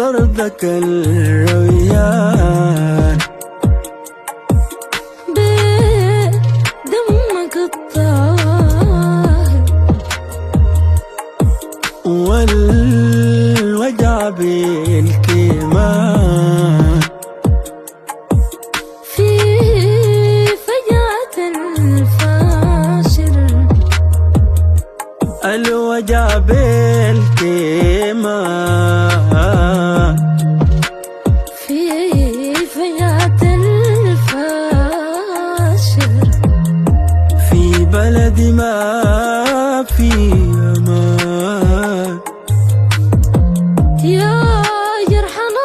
أرضك الرويان بدمك الطاهر والوجع بالكيمان في فجعة الفاشر الوجع بالكيمان في فجعة الفاشر في بلد ما في أمان يا جرحنا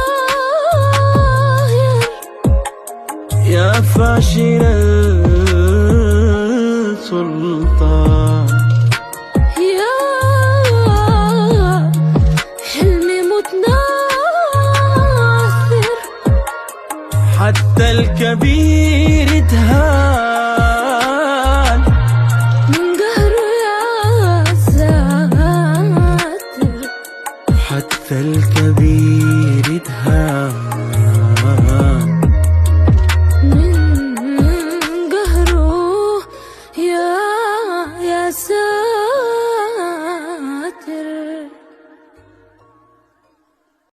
الظاهر يا فاشل السلطان يا حلمي متناثر حتى الكبير